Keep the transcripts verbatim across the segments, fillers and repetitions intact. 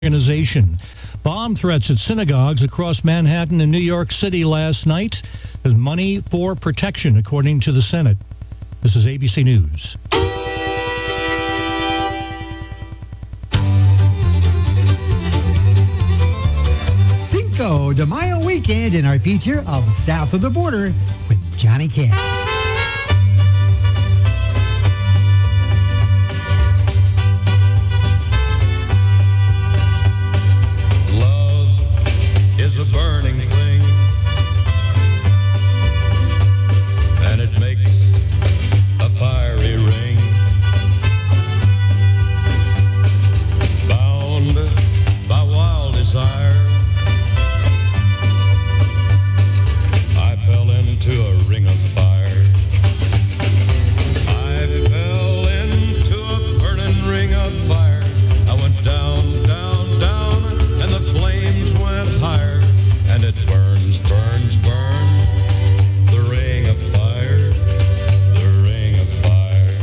organization. Bomb threats at synagogues across Manhattan and New York City last night. There's money for protection, according to the Senate. This is A B C News. Cinco de Mayo weekend in our feature of South of the Border with Johnny Cash. Is a burning thing, and it makes a fiery ring. Bound by wild desire, I fell into a ring of fire. I fell into a burning ring of fire. I went down, down, down, and the flames went higher. And it burns, burns, burns, the ring of fire, the ring of fire.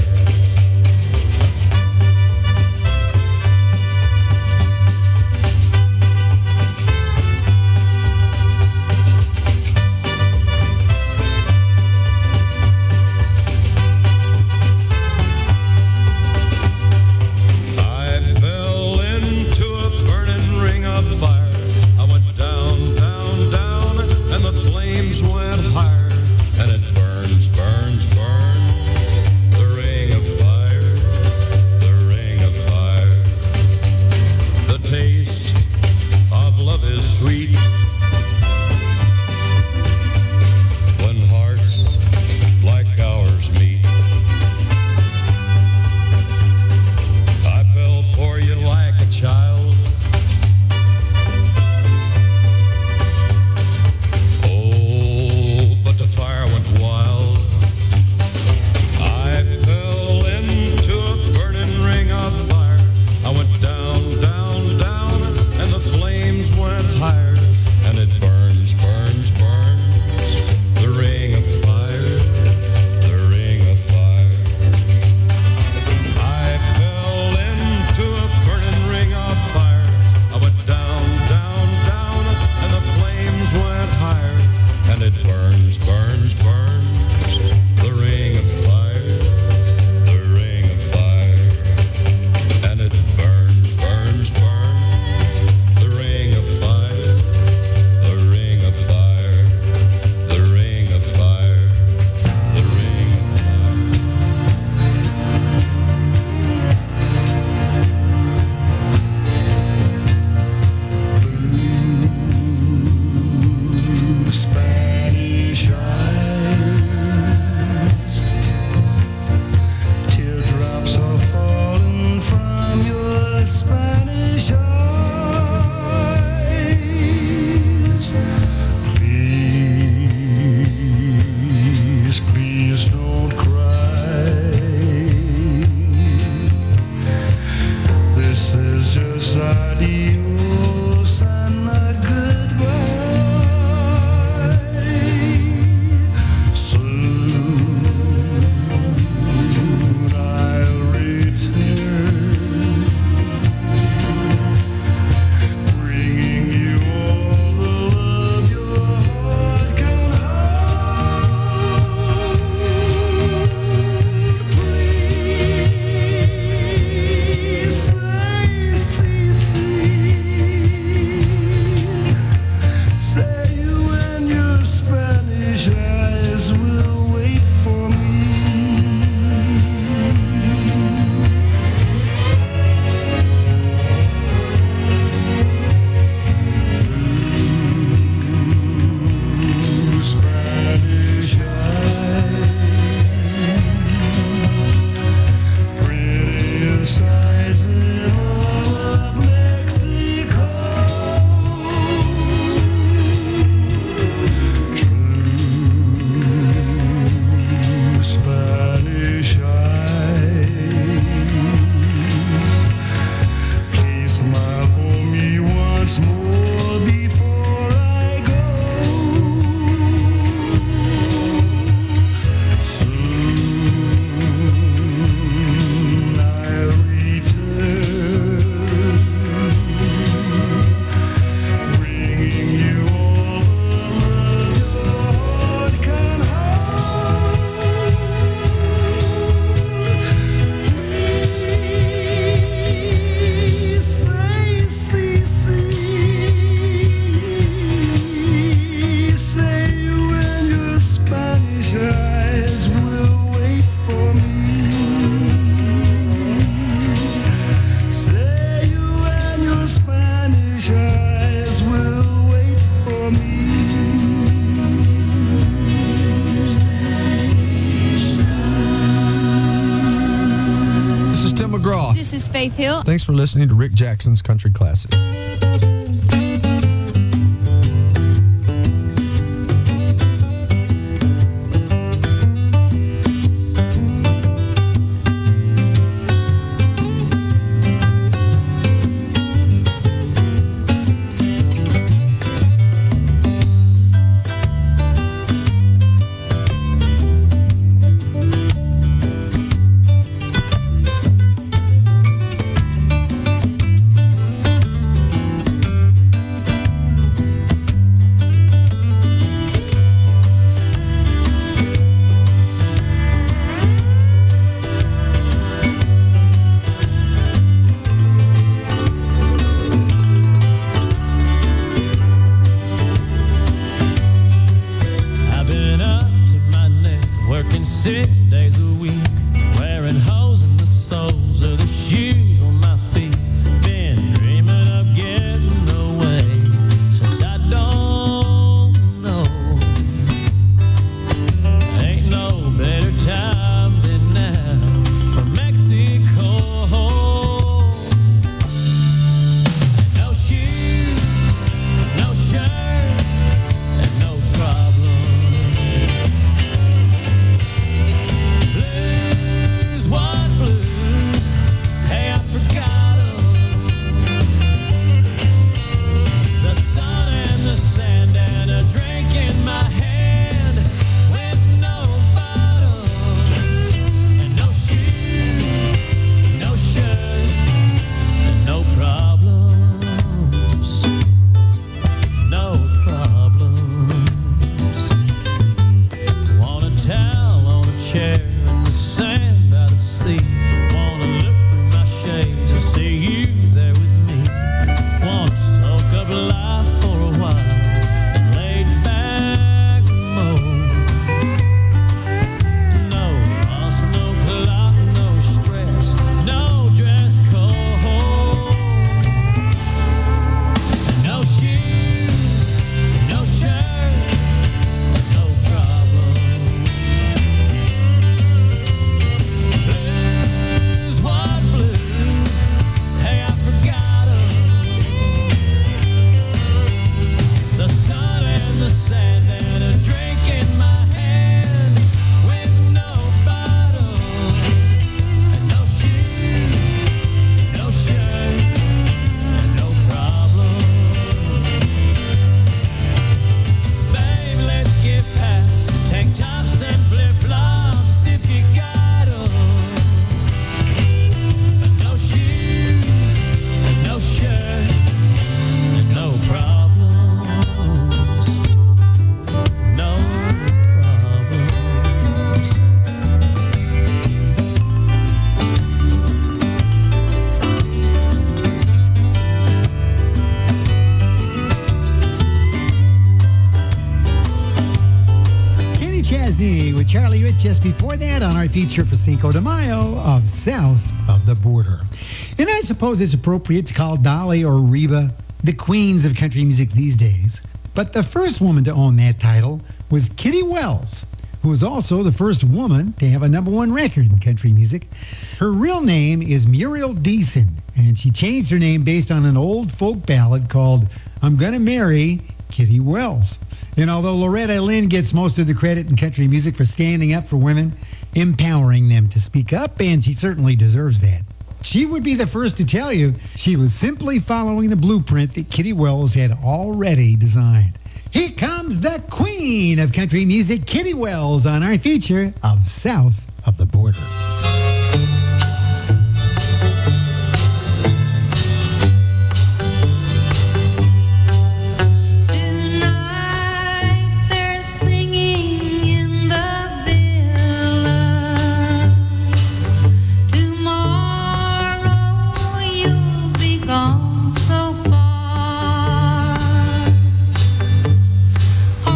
I fell into a burning ring of fire. I went down, down, down, and the flames went higher, and it burns, burns, burns, the ring of fire, the ring of fire. The taste of love is sweet when hearts like ours meet. I fell for you like a child. Higher, this is Faith Hill. Thanks for listening to Rick Jackson's Country Classic. Charlie Rich just before that on our feature for Cinco de Mayo of South of the Border. And I suppose it's appropriate to call Dolly or Reba the queens of country music these days. But the first woman to own that title was Kitty Wells, who was also the first woman to have a number one record in country music. Her real name is Muriel Deason, and she changed her name based on an old folk ballad called I'm Gonna Marry Kitty Wells. And although Loretta Lynn gets most of the credit in country music for standing up for women, empowering them to speak up, and she certainly deserves that, she would be the first to tell you she was simply following the blueprint that Kitty Wells had already designed. Here comes the queen of country music, Kitty Wells, on our feature of South of the Border.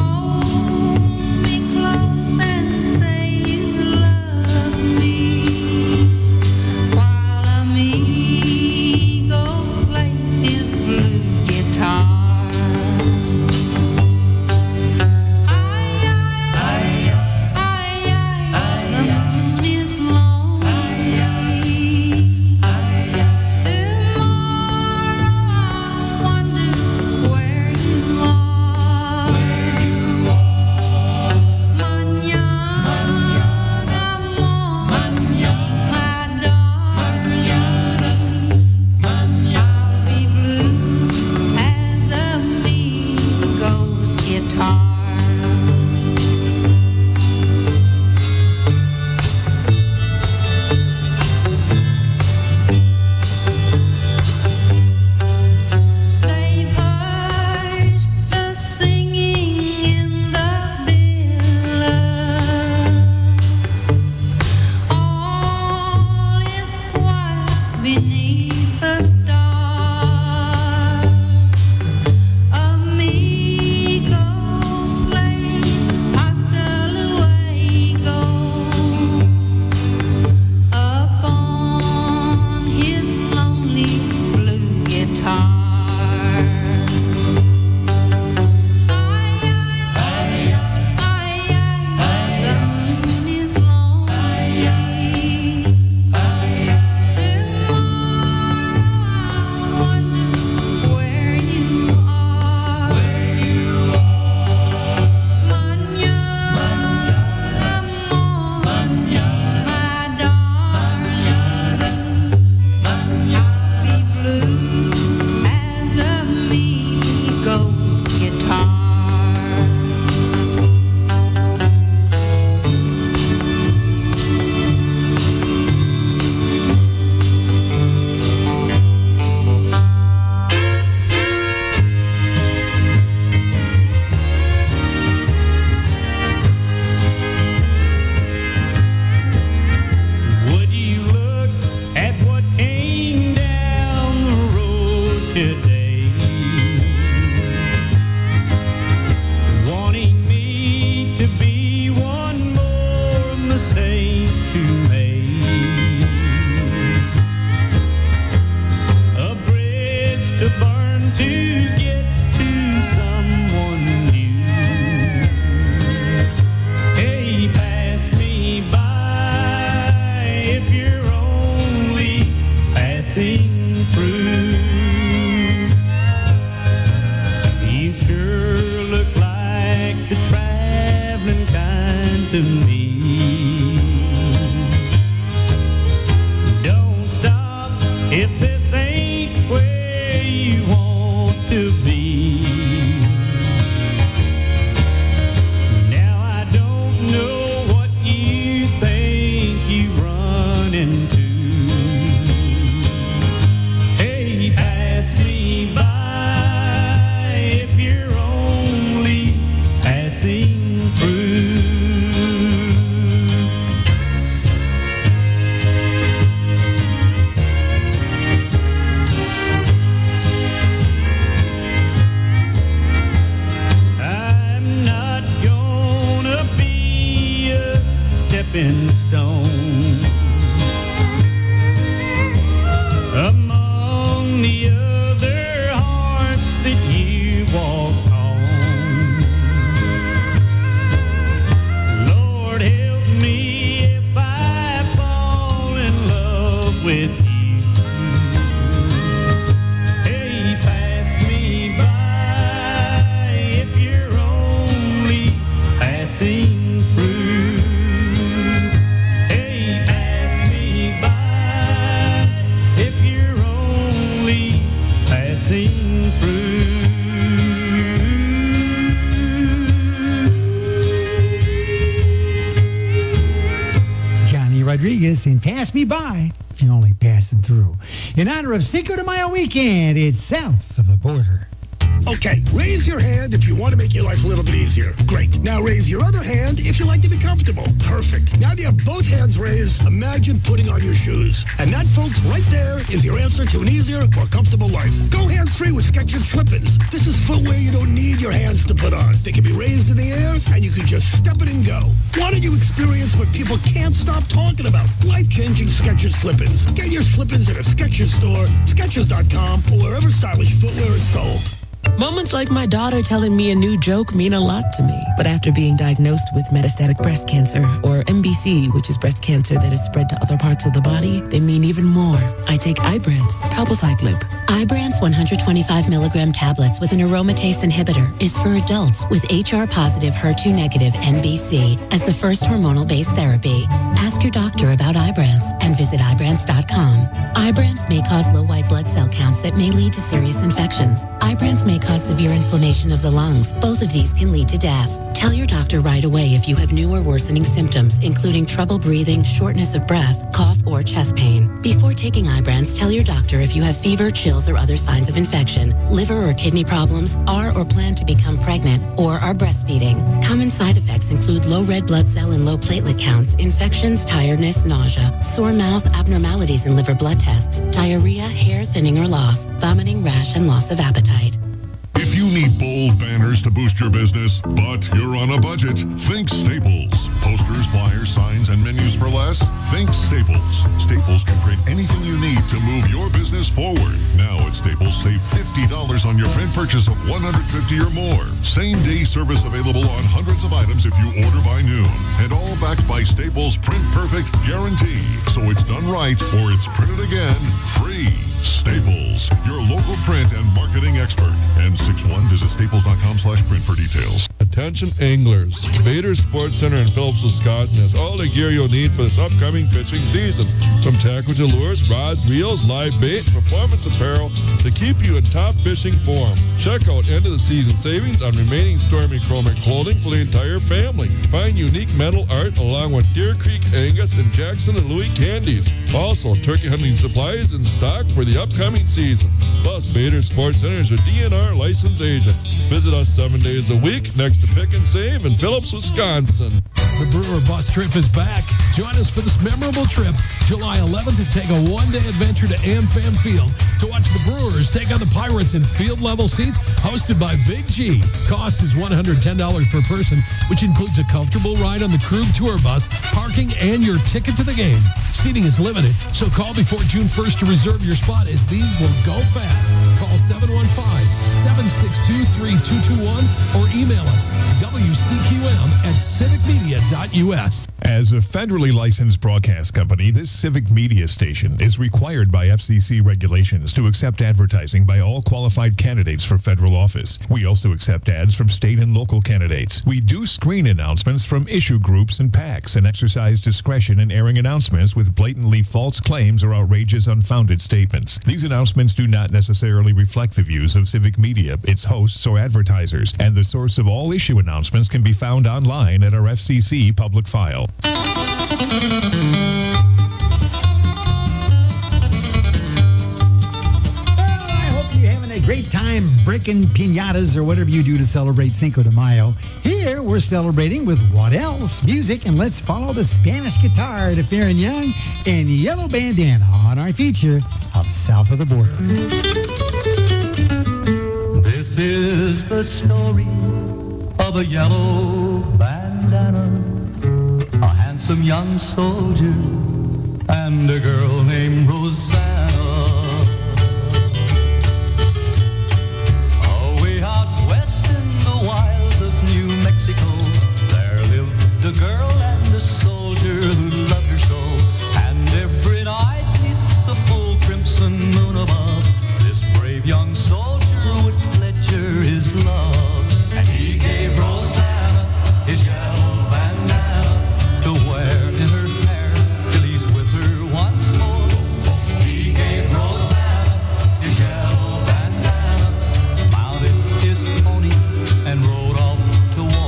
Hold me close and say you love me. to get to someone new. Hey, pass me by if you're only passing through. You sure look like the traveling kind to me. Don't stop if this ain't where you want to be. Now I don't know what you think you run into. Hey, pass me by if you're only passing through. I'm not gonna be a stepping stone among the other hearts that you walk on. Lord, help me if I fall in love with you. Hey, pass me by if you're only passing through. Hey, pass me by if you're only passing through. Johnny Rodriguez and Pass Me By if you're only passing through. In honor of Cinco de Mayo weekend, it's south of the border. Okay, raise your hand if you want to make your life a little bit easier. Great. Now raise your other hand if you like to be comfortable. Perfect. Now that you have both hands raised, imagine putting on your shoes. And that, folks, right there is your answer to an easier, more comfortable life. Go hands-free with Skechers Slip-ins. This is footwear you don't need your hands to put on. They can be raised in the air, and you can just step it and go. Why don't you experience what people can't stop talking about? Life-changing Skechers Slip-ins. Get your Slip-ins at a Skechers store, Skechers dot com, or wherever stylish footwear is sold. Moments like my daughter telling me a new joke mean a lot to me. But after being diagnosed with metastatic breast cancer, or M B C, which is breast cancer that is spread to other parts of the body, they mean even more. I take Ibrance, palbociclib. Ibrance one hundred twenty-five milligram tablets with an aromatase inhibitor is for adults with H R-positive, H E R two negative M B C as the first hormonal-based therapy. Ask your doctor about Ibrance and visit Ibrance dot com. Ibrance may cause low white blood cell counts that may lead to serious infections. Ibrance may cause severe inflammation of the lungs. Both of these can lead to death. Tell your doctor right away if you have new or worsening symptoms, including trouble breathing, shortness of breath, cough, or chest pain. Before taking Ibrance, tell your doctor if you have fever, chills, or other signs of infection, liver or kidney problems, are or plan to become pregnant, or are breastfeeding. Common side effects include low red blood cell and low platelet counts, infections, tiredness, nausea, sore mouth, abnormalities in liver blood tests, diarrhea, hair thinning or loss, vomiting, rash, and loss of appetite. If you need bold banners to boost your business, but you're on a budget, think Staples. Posters, flyers, signs, and menus for less? Think Staples. Staples can print anything you need to move your business forward. Now at Staples, save fifty dollars on your print purchase of one hundred fifty dollars or more. Same-day service available on hundreds of items if you order by noon. And all backed by Staples' Print Perfect guarantee. So it's done right or it's printed again free. Staples, your local print and marketing expert. N sixty-one, visit staples dot com slash print for details. Attention anglers. Bader Sports Center in Phillips, Wisconsin has all the gear you'll need for this upcoming fishing season. From tackle to lures, rods, reels, live bait, performance apparel to keep you in top fishing form. Check out end of the season savings on remaining Stormy Chromic clothing for the entire family. Find unique metal art along with Deer Creek Angus and Jackson and Louis candies. Also, turkey hunting supplies in stock for the upcoming season. Plus, Bader Sports Center is your D N R licensed agent. Visit us seven days a week next to Pick and Save in Phillips, Wisconsin. The Brewer Bus Trip is back. Join us for this memorable trip, July eleventh, to take a one-day adventure to AmFam Field to watch the Brewers take on the Pirates in field-level seats hosted by Big G. Cost is one hundred ten dollars per person, which includes a comfortable ride on the Krug Tour Bus, parking, and your ticket to the game. Seating is limited, so call before June first to reserve your spot, as these will go fast. Call seven one five, seven six two, three two two one or email us W C Q M at civic media dot U S. As a federally licensed broadcast company, this Civic Media station is required by F C C regulations to accept advertising by all qualified candidates for federal office. We also accept ads from state and local candidates. We do screen announcements from issue groups and PACs and exercise discretion in airing announcements with blatantly false claims or outrageous unfounded statements. These announcements do not necessarily reflect the views of Civic Media, its hosts, or advertisers, and the source of all issue announcements can be found online at our F C C public file. Great time breaking piñatas or whatever you do to celebrate Cinco de Mayo. Here we're celebrating with what else? Music, and let's follow the Spanish guitar to Farron Young and Yellow Bandana on our feature of South of the Border. This is the story of a yellow bandana, a handsome young soldier, and a girl named Rosanna. The girl and the soldier who loved her so, and every night neath the full crimson moon above, this brave young soldier would pledge her his love, and he gave Rosanna his yellow bandana to wear in her hair till he's with her once more. He gave Rosanna his yellow bandana, mounted his pony and rode off to war.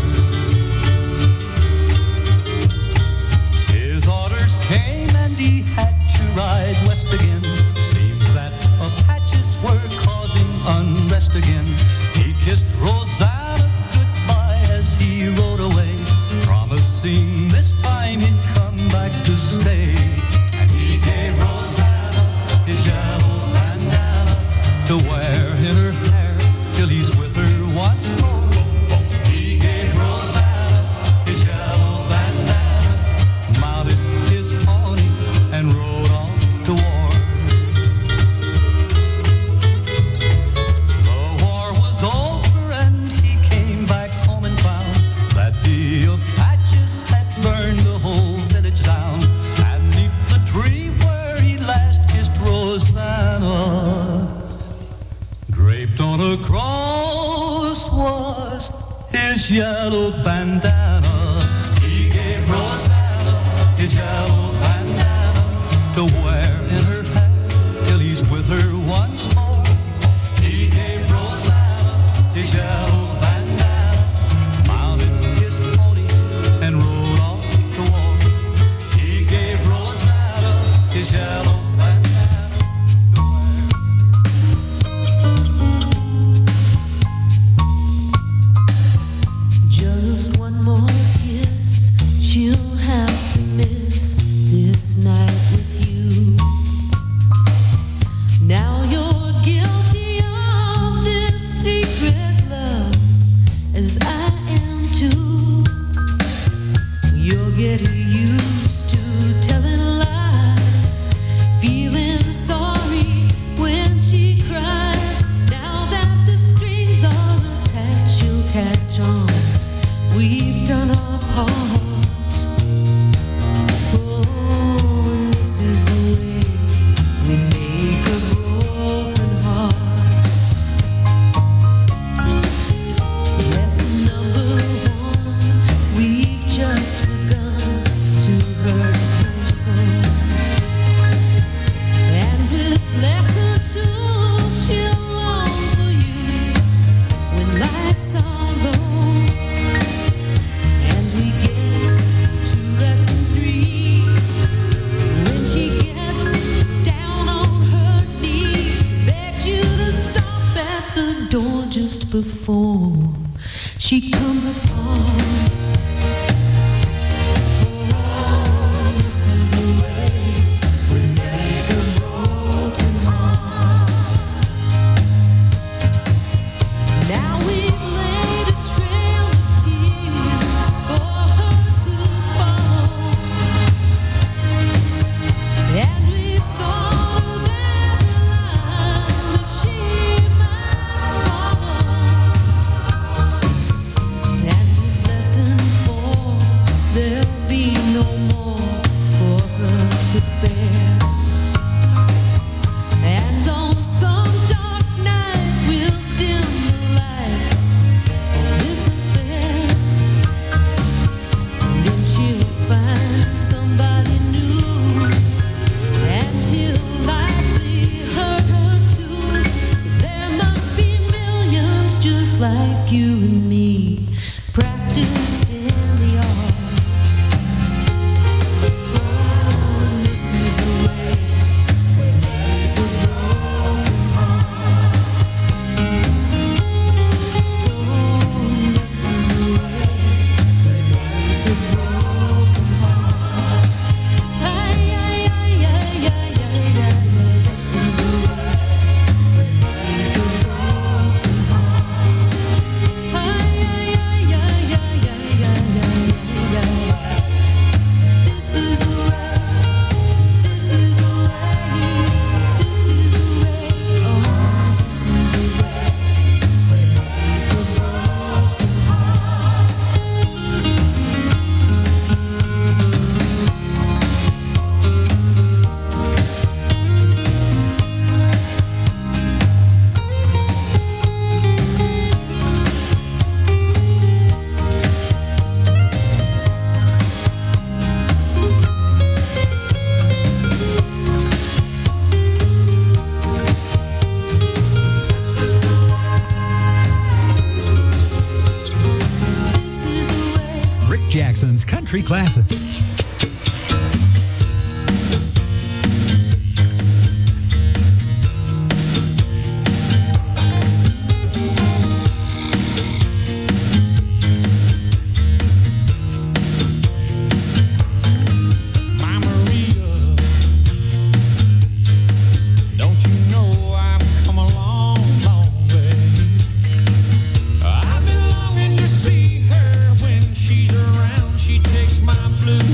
Came and he had to ride west again. Seems that Apaches were causing unrest again. He kissed Rosanna goodbye as he rode away, promising this time he'd come back to stay. And he gave Rosanna his yellow bandana to wear in her hair till he's with her once more. He gave Rosanna his yellow bandana, mounted and rode off to war. The war was over and he came back home and found that the Apaches had burned the whole village down. And neath the tree where he last kissed Rosanna, draped on a cross was his yellow bandana. He gave Rosanna his yellow bandana to wear in her hair till he's with her once more. He gave Rosanna his yellow bandana, mounted his pony and rode off to war. He gave Rosanna his yellow bandana to wear. Just one more kiss, she'll have to miss this night with you. Now you're guilty of this secret love, as I am too. You're getting used to telling lies, feeling sorry when she cries. Now that the strings are attached, she'll catch on. We've done our part. Before she comes apart, just like you and me, practiced in the arts. Oh, this is the way we make a broken heart. Oh, this is the way we make a broken heart. Ay, ay, ay, ay, ay, ay, ay, ay. This is the way we make a broken heart. Ay, ay, ay, ay, ay, ay, ay, ay. This is the way. This is the way. This is the way. This is the way. Oh, this is the way we make a broken heart. This is the way. Rick Jackson's country classic. Mama Rita, don't you know I've come a long, long way? I've been longing to see her when she's around. She takes my blues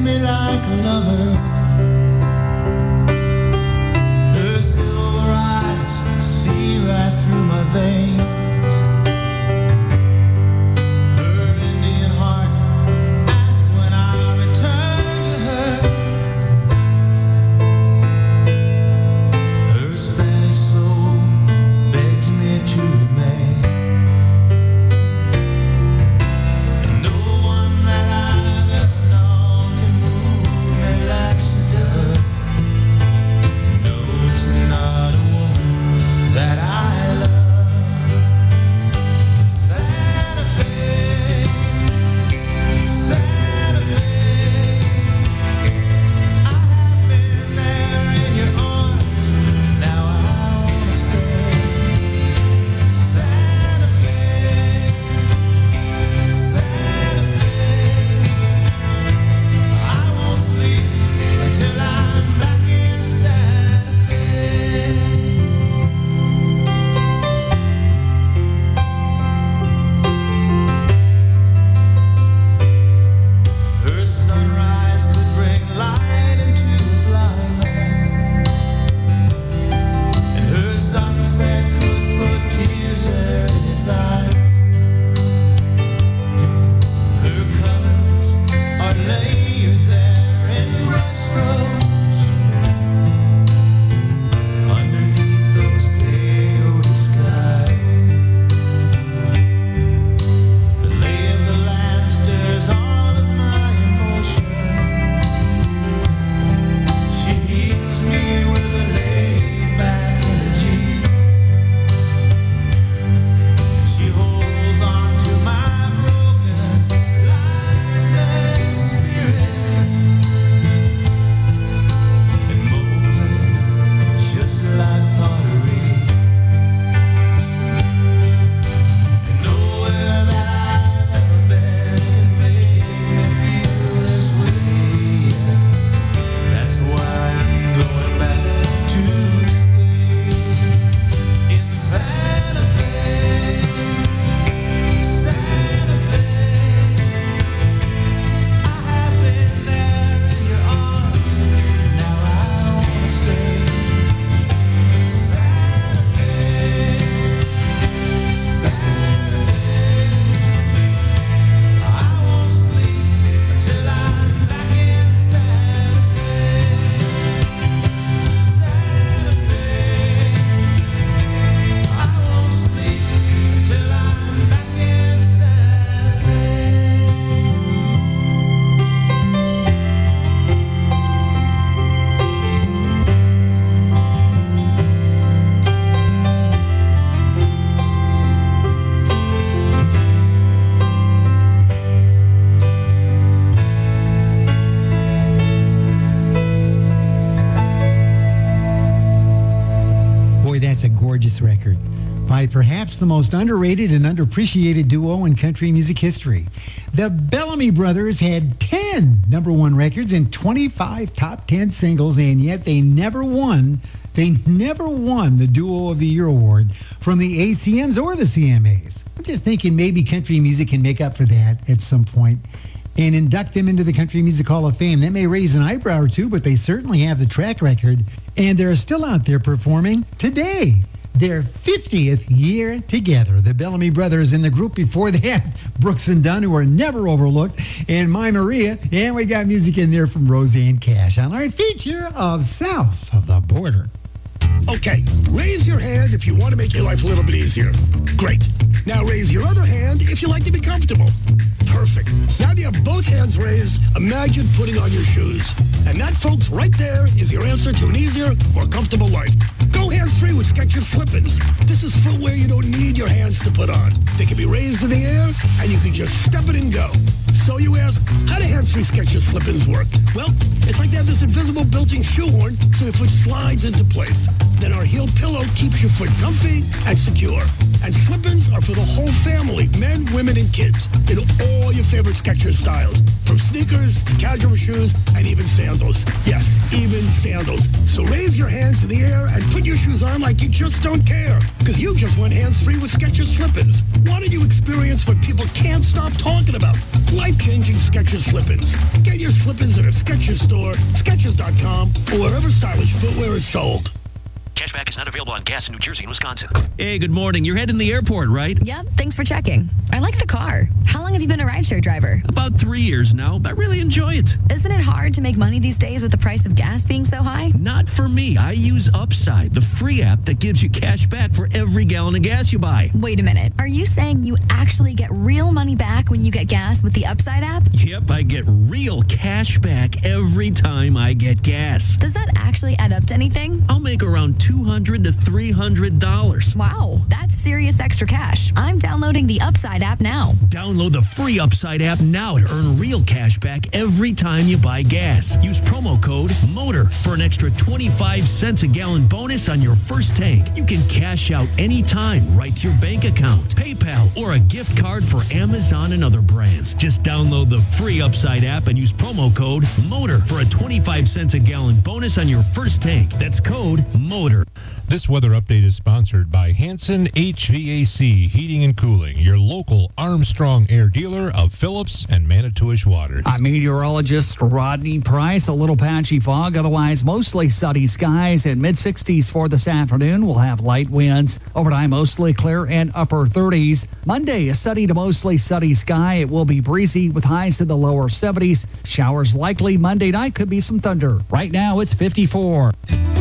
me like a lover. Her silver eyes see right through my veins. Her Indian heart asks when I return to her. Her Spanish soul begs me to remain. And no one that I've ever known can move me like she does. No, it's not a woman that I love. Santa Fe, Santa Fe, I have been there in your arms. Now I wanna stay. Santa Fe, Santa Fe, I won't sleep until I'm back in Santa Fe. Her sunrise could bring light into a blind man, and her sunset could put tears there in his eyes. Her colors are layered there in brushstrokes underneath those peyote skies. The lay of the land stirs all of my emotion. She heals me with a laid-back energy. She holds on to my broken, lifeless spirit and molds it just like pottery. And nowhere that I've ever been can make me feel this way. That's why I'm going back to stay in Santa Fe, Santa Fe. I have been there in your arms. Now I wanna stay. Santa Fe, Santa Fe, I won't sleep until I'm back in Santa Fe. Santa Fe, I won't sleep until I'm back in Santa Fe. Boy, that's a gorgeous record by perhaps the most underrated and underappreciated duo in country music history. The Bellamy Brothers had ten number one records and twenty-five top ten singles, and yet they never won. They never won the Duo of the Year award from the A C Ms or the C M As. I'm just thinking maybe country music can make up for that at some point and induct them into the Country Music Hall of Fame. That may raise an eyebrow or two, but they certainly have the track record, and they're still out there performing today. Their fiftieth year together. The Bellamy Brothers in the group before that, Brooks and Dunn, who are never overlooked, and My Maria, and we got music in there from Roseanne Cash on our feature of South of the Border. Okay, raise your hand if you want to make your life a little bit easier. Great. Now raise your other hand if you like to be comfortable. Perfect. Now that you have both hands raised, imagine putting on your shoes. And that, folks, right there is your answer to an easier, more comfortable life. Go hands-free with Skechers Slip-ins. This is footwear you don't need your hands to put on. They can be raised in the air, and you can just step it and go. So you ask, how do hands-free Skechers Slip-ins work? Well, it's like they have this invisible built-in shoehorn so your foot slides into place. Then our heel pillow keeps your foot comfy and secure. And slip-ins are for the whole family, men, women, and kids, in all your favorite Skechers styles. From sneakers, casual shoes, and even sandals. Yes, even sandals. So raise your hands in the air and put your shoes on like you just don't care. Because you just went hands-free with Skechers slip-ins. Why don't you experience what people can't stop talking about? Life-changing Skechers slip-ins. Get your slip-ins at a Skechers store, Skechers dot com, or wherever stylish footwear is sold. Cashback is not available on gas in New Jersey and Wisconsin. Hey, good morning. You're heading to the airport, right? Yep, thanks for checking. I like the car. How long have you been a rideshare driver? About three years now, but I really enjoy it. Isn't it hard to make money these days with the price of gas being so high? Not for me. I use Upside, the free app that gives you cash back for every gallon of gas you buy. Wait a minute. Are you saying you actually get real money back when you get gas with the Upside app? Yep, I get real cash back every time I get gas. Does that actually add up to anything? I'll make around two hundred to three hundred dollars. Wow, that's serious extra cash. I'm downloading the Upside app now. Download the free Upside app now to earn real cash back every time you buy gas. Use promo code MOTOR for an extra twenty-five cents a gallon bonus on your first tank. You can cash out anytime right to your bank account, PayPal, or a gift card for Amazon and other brands. Just download the free Upside app and use promo code MOTOR for a twenty-five cents a gallon bonus on your first tank. That's code MOTOR. This weather update is sponsored by Hanson H V A C Heating and Cooling, your local Armstrong Air dealer of Phillips and Manitowish waters. I'm meteorologist Rodney Price. A little patchy fog, otherwise mostly sunny skies and mid sixties for this afternoon. We'll have light winds. Overnight, mostly clear and upper thirties. Monday, a sunny to mostly sunny sky. It will be breezy with highs in the lower seventies. Showers likely Monday night. Could be some thunder. Right now, it's fifty-four.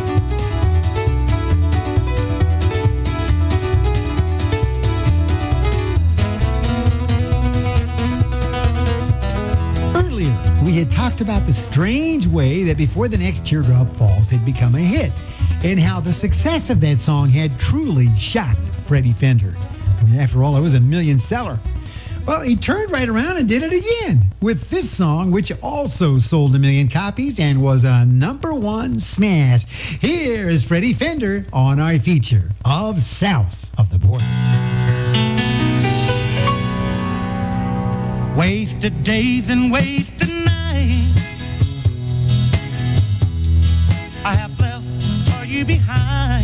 We had talked about the strange way that Before the Next Teardrop Falls had become a hit, and how the success of that song had truly shocked Freddie Fender. I mean, after all, it was a million seller. Well, he turned right around and did it again with this song, which also sold a million copies and was a number one smash. Here is Freddie Fender on our feature of South of the Border. Wasted days and wasted nights I have left for you behind.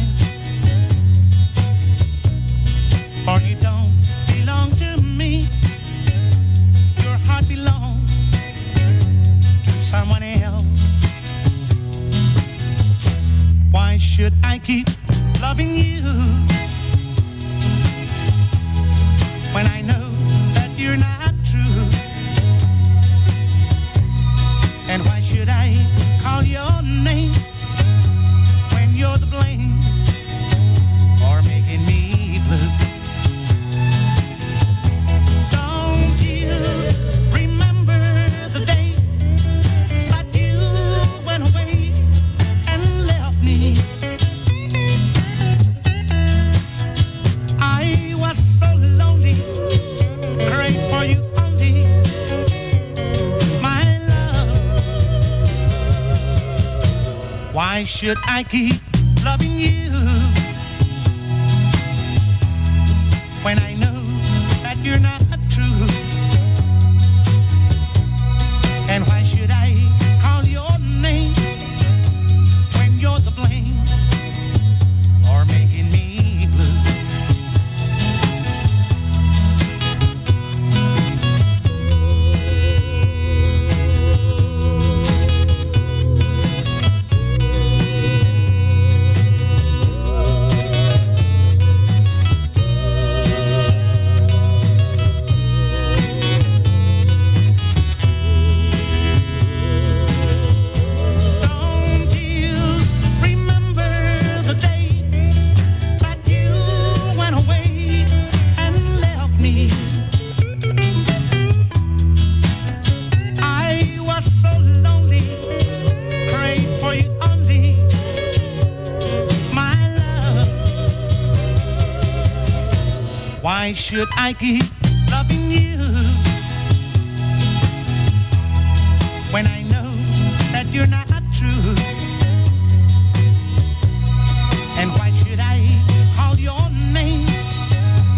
For you don't belong to me. Your heart belongs to someone else. Why should I keep loving you when I know that you're not true? And why should I call your name when you're the blame for making me blue? Don't you remember the day that you went away and left me? I was so lonely, praying for you only. Why should I keep loving you when I know that you're not true? And why should I call your name when you're the blame for making me blue? Why should I keep loving you when I know that you're not true? And why should I call your name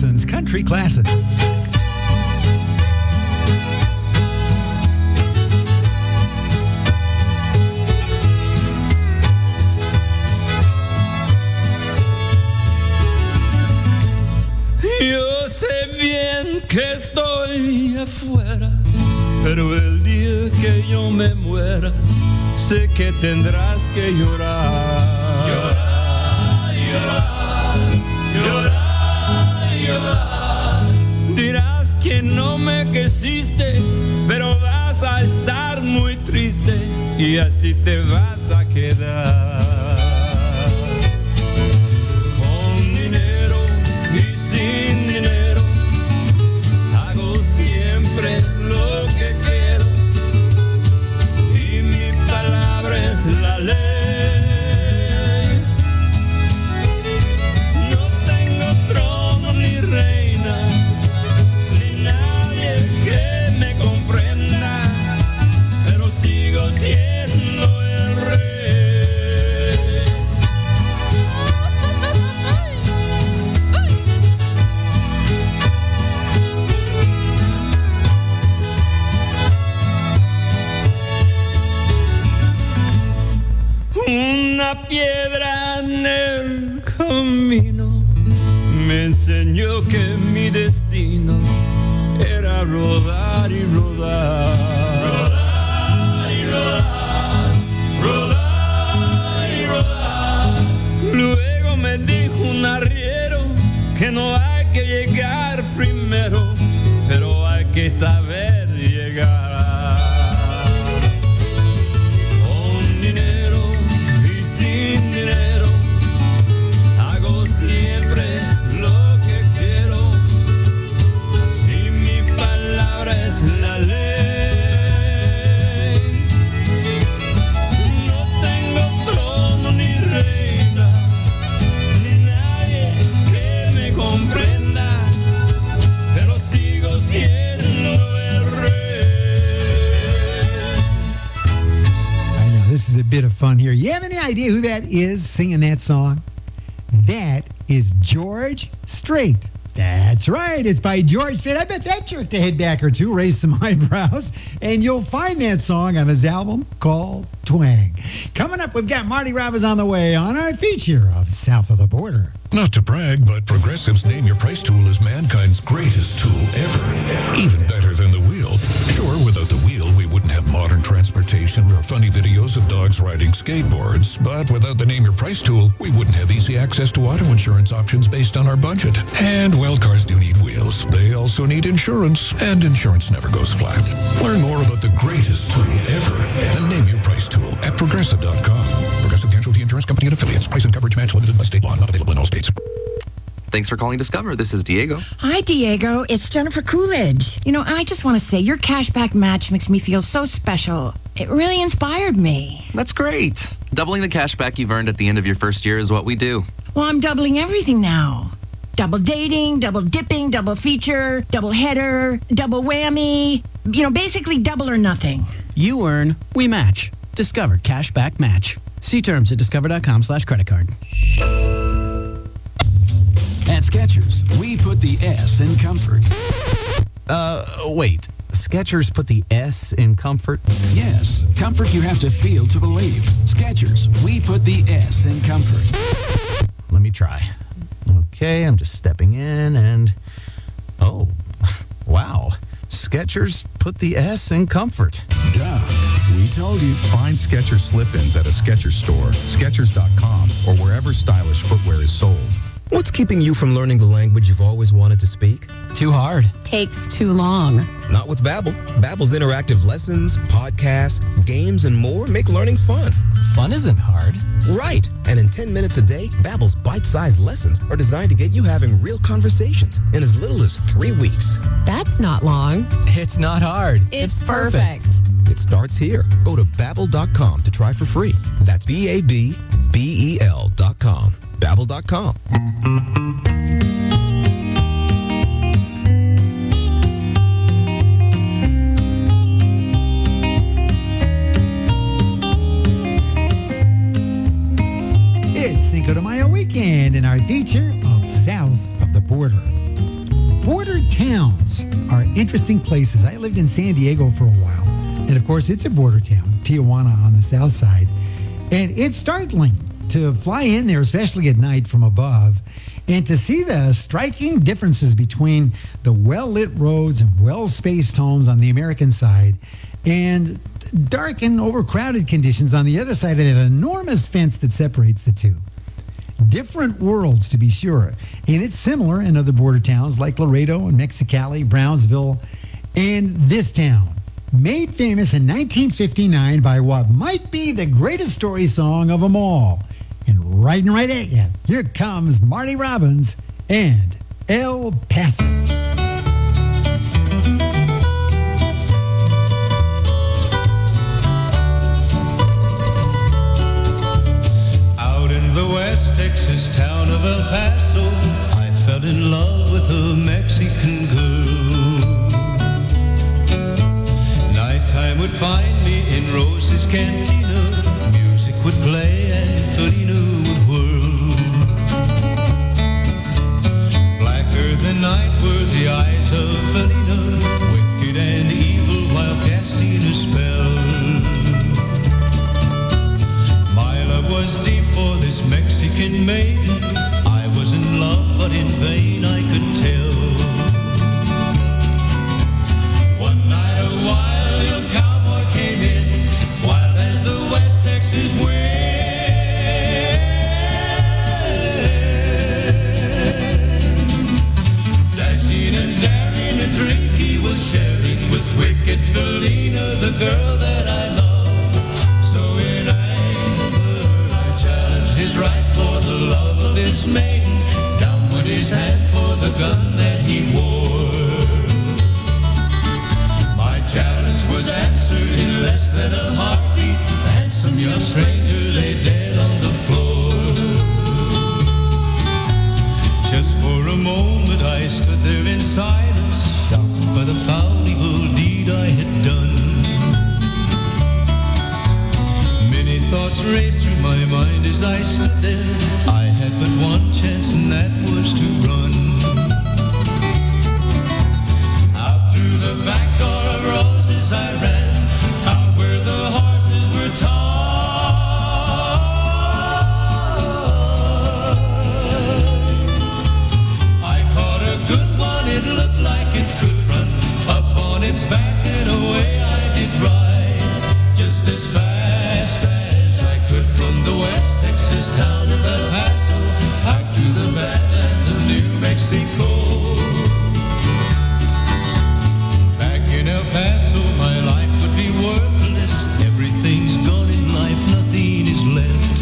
Wilson's Country Classics. Yo sé bien que estoy afuera, pero el día que yo me muera, sé que tendrás que llorar. Llorar, llorar, llorar, llorar. Dirás que no me quisiste, pero vas a estar muy triste y así te vas a quedar. Con dinero y sin dinero, hago siempre lo que quiero y mi palabra es la ley. No tengo trono ni reina, ni nadie que me comprenda, pero sigo siendo el rey. Una piedra en el camino me enseñó que mi destino era rodar y rodar. Rodar y rodar, rodar y rodar. Luego me dijo un arriero que no hay que llegar primero, pero hay que saber llegar. Con dinero y sin dinero, hago siempre lo que quiero y mi palabra es la ley. No tengo trono ni reina, ni nadie que me comprenda, pero sigo siendo el rey. I know, this is a bit of fun here. You have any idea who that is singing that song? That is George Strait. That's right. It's by George Strait. I bet that jerked a head back or two, raised some eyebrows, and you'll find that song on his album called Twang. Coming up, we've got Marty Robbins on the way on our feature of South of the Border. Not to brag, but Progressive's Name Your Price tool is mankind's greatest tool ever. Even better than the wheel. Sure, without the wheel, we wouldn't have modern transportation or funny videos of dogs riding skateboards. But without the Name Your Price tool, we wouldn't have easy access to auto insurance options based on our budget. And, well, cars do need wheels. They also need insurance, and insurance never goes flat. Learn more about the greatest tool ever, the Name Your Price tool at Progressive dot com. Progressive Casualty Insurance Company and Affiliates. Price and coverage match limited by state law. Not available in all states. Thanks for calling Discover. This is Diego. Hi, Diego. It's Jennifer Coolidge. You know, I just want to say your cashback match makes me feel so special. It really inspired me. That's great. Doubling the cashback you've earned at the end of your first year is what we do. Well, I'm doubling everything now. Double dating, double dipping, double feature, double header, double whammy. You know, basically double or nothing. You earn, we match. Discover Cashback Match. See terms at discover.com slash credit card. At Skechers, we put the S in comfort. Uh, wait. Skechers put the S in comfort? Yes, comfort you have to feel to believe. Skechers, we put the S in comfort. Let me try. Okay, I'm just stepping in and... Oh, wow. Skechers put the S in comfort. Duh. We told you. Find Skechers slip-ins at a Skechers store, Skechers dot com, or wherever stylish footwear is sold. What's keeping you from learning the language you've always wanted to speak? Too hard. Takes too long. Not with Babbel. Babbel's interactive lessons, podcasts, games, and more make learning fun. Fun isn't hard. Right. And in ten minutes a day, Babbel's bite-sized lessons are designed to get you having real conversations in as little as three weeks. That's not long. It's not hard. It's, it's perfect. perfect. It starts here. Go to Babbel dot com to try for free. That's B A B B E L dot com. Babbel dot com. It's Cinco de Mayo weekend in our feature of South of the Border. Border towns are interesting places. I lived in San Diego for a while. And of course, it's a border town, Tijuana on the south side. And it's startling to fly in there, especially at night from above, and to see the striking differences between the well-lit roads and well-spaced homes on the American side and dark and overcrowded conditions on the other side of that enormous fence that separates the two. Different worlds, to be sure. And it's similar in other border towns like Laredo and Mexicali, Brownsville, and this town. Made famous in nineteen fifty-nine by what might be the greatest story song of them all. And riding right at you, here comes Marty Robbins and El Paso. Out in the West Texas town of El Paso, I fell in love with a Mexican girl. Nighttime would find me in Rose's Cantina. Music would play and Felina would whirl. Blacker than night were the eyes of Felina, wicked and evil while casting a spell. My love was deep for this Mexican maiden. I was in love, but in vain I could tell. One night a wild young cowboy came in, wild as the West Texas wind. Dashing and daring, a drink he was sharing with wicked Felina, the girl that I love. So in anger I challenged his right for the love of this maiden. Down went his hand for the gun that he wore. My challenge was answered in less than a heartbeat. The handsome young stranger lay dead on the floor. Just for a moment I stood there in silence, shocked by the foul evil deed I had done. Many thoughts raced through my mind as I stood there. I had but one chance, and that was to run. Out through the back door of Roses I ran, out where the horses were tied. I caught a good one, it looked like it could run. Up on its back and away I did ride, just as fast as I could from the West Texas town of El Paso out to the badlands of New Mexico. Back in El Paso, my life would be worthless. Everything's gone in life, nothing is left.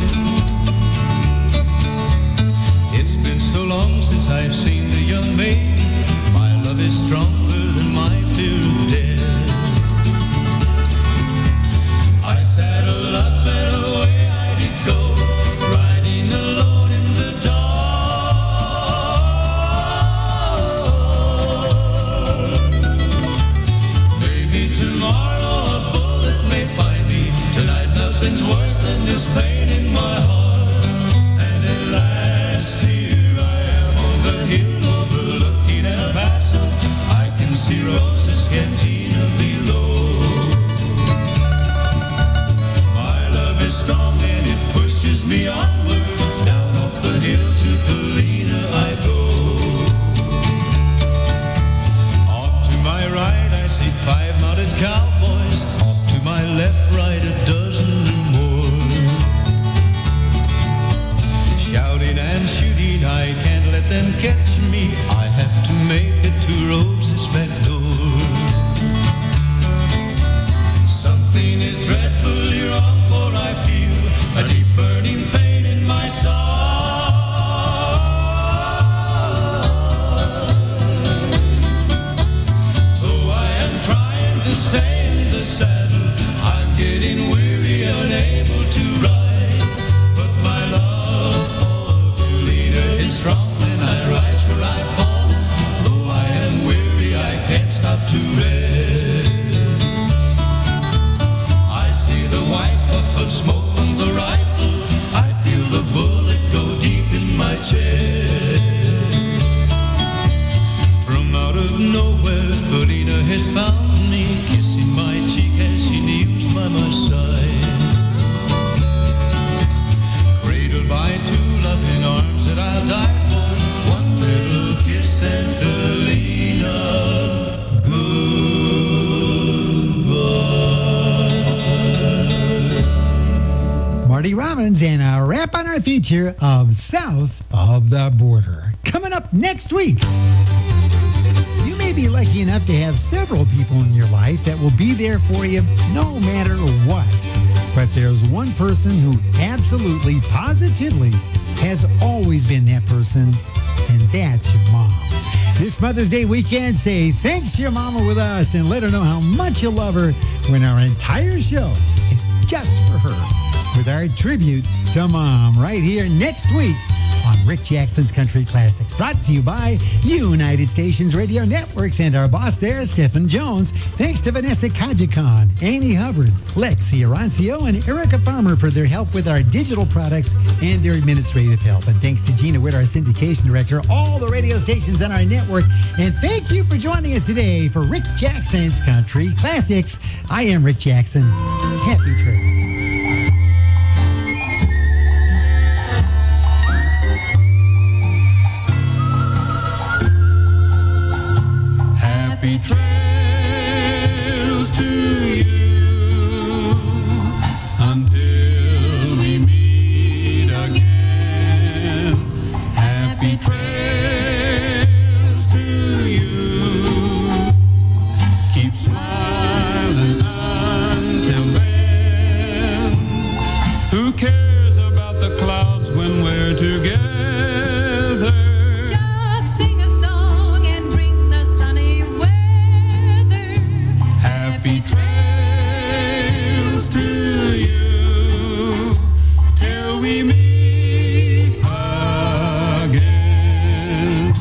It's been so long since I've seen the young maiden. My love is stronger than my fear of death. I saddled up and away I did go, riding alone in the dark. Maybe tomorrow a bullet may find me. Tonight nothing's worse than this pain in my heart. And at last here I am on the hill overlooking El Paso. I can see Rose's Cantina below. My love is strong and it pushes me onward. Down off the hill to Felina I go. Off to my right I see five mounted cowboys. Off to my left, right, a dozen or more. Shouting and shooting, I can't let them catch me. I have to make it to Rose's back door. Something is dreadfully wrong, for I feel a deep burning pain in my soul. Though I am trying to stay in the saddle, I'm getting weary, unable to ride. But my love for Felina is strong, and I rise where I've fallen. Though I am weary, I can't stop to Collins and a wrap on our feature of South of the Border. Coming up next week. You may be lucky enough to have several people in your life that will be there for you no matter what. But there's one person who absolutely, positively has always been that person, and that's your mom. This Mother's Day weekend, say thanks to your mama with us and let her know how much you love her when our entire show is just for her with our tribute to Mom right here next week on Rick Jackson's Country Classics. Brought to you by United Stations Radio Networks and our boss there, Stephen Jones. Thanks to Vanessa Kajikan, Annie Hubbard, Lexi Arancio, and Erica Farmer for their help with our digital products and their administrative help. And thanks to Gina Witt, our syndication director, all the radio stations on our network. And thank you for joining us today for Rick Jackson's Country Classics. I am Rick Jackson. Happy trails. Happy trails to you until we meet again. Happy trails to you. Keep smiling until then. Who cares about the clouds when we're together? Just sing a song and bring the sunny weather. Happy trails to you till we meet again.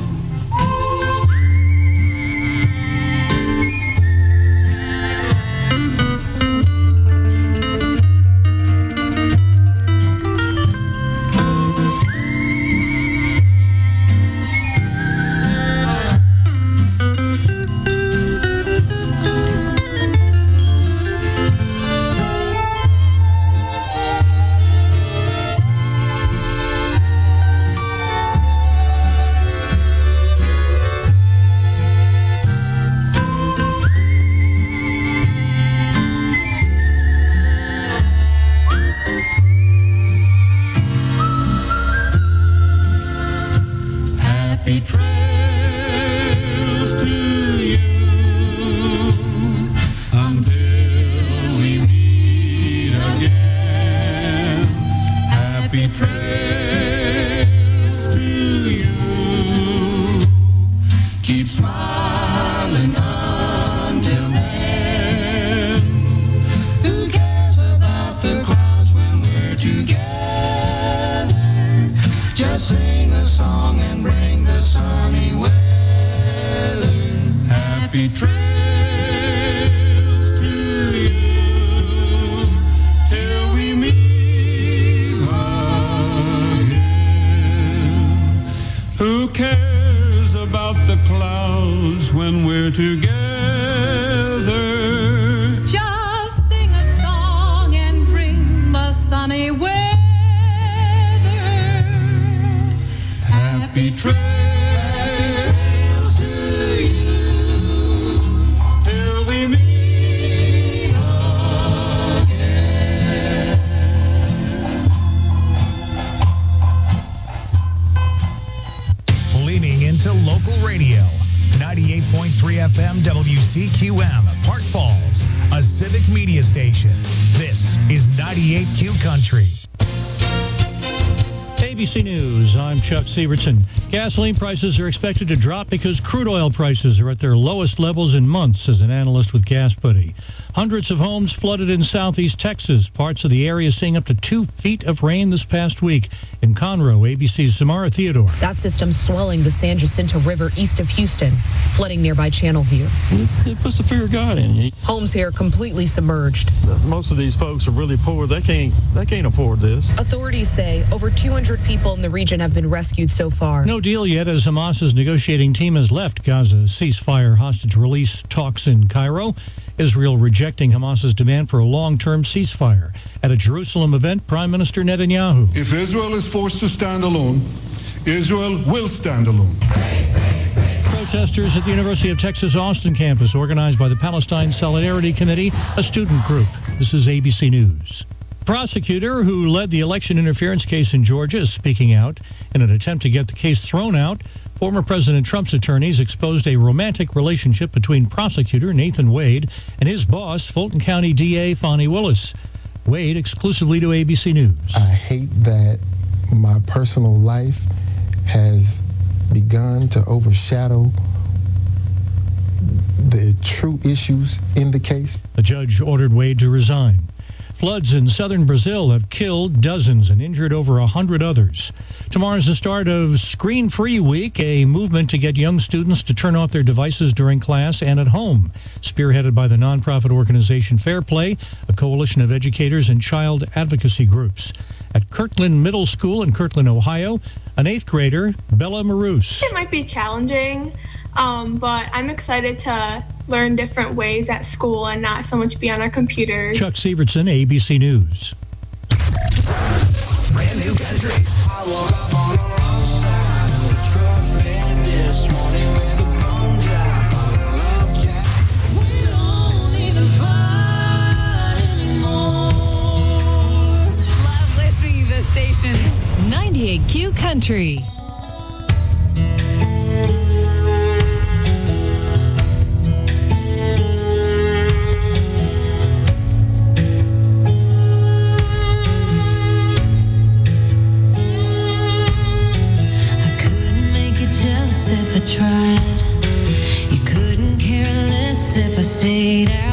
Happy trails to you until we meet again. Happy trails to you. Keep smiling until then. Who cares about the clouds when we're together? Just sing a song and bring the sunny weather. Happy trails to you till we meet again. Who cares about the clouds when we're together? Just sing a song and bring the sunny weather. Happy trails to you till we meet again. Leaning into local radio. ninety-eight point three F M W C Q M, Park Falls, a civic media station. This is ninety-eight Q Country. A B C News, I'm Chuck Severson. Gasoline prices are expected to drop because crude oil prices are at their lowest levels in months, says an analyst with Gas Buddy. Hundreds of homes flooded in southeast Texas. Parts of the area seeing up to two feet of rain this past week. In Conroe, A B C's Samara Theodore. That system swelling the San Jacinto River east of Houston, flooding nearby Channelview. It, it puts the fear of God in you. Homes here completely submerged. Most of these folks are really poor. They can't, they can't afford this. Authorities say over two hundred people in the region have been rescued so far. No deal yet as Hamas's negotiating team has left Gaza ceasefire hostage release talks in Cairo. Israel rejecting Hamas's demand for a long-term ceasefire. At a Jerusalem event, Prime Minister Netanyahu. If Israel is forced to stand alone, Israel will stand alone. Protesters at the University of Texas Austin campus, organized by the Palestine Solidarity Committee, a student group. This is A B C News. prosecutor who led the election interference case in Georgia is speaking out in an attempt to get the case thrown out. Former President Trump's attorneys exposed a romantic relationship between prosecutor Nathan Wade and his boss, Fulton County D A Fonnie Willis. Wade exclusively to A B C News. I hate that my personal life has begun to overshadow the true issues in the case. The judge ordered Wade to resign. Floods in southern Brazil have killed dozens and injured over a hundred others. Tomorrow's the start of Screen Free Week, a movement to get young students to turn off their devices during class and at home. Spearheaded by the nonprofit organization Fair Play, a coalition of educators and child advocacy groups. At Kirkland Middle School in Kirkland, Ohio, an eighth grader, Bella Maroos. It might be challenging, um, but I'm excited to learn different ways at school and not so much be on our computers. Chuck Severson, A B C News. Brand new country. I woke up on the wrong side of the truck bed this morning with a bone drop on a love jack. We don't even fight anymore. Love listening to this station. ninety-eight Q Country. If I tried, you couldn't care less if I stayed out.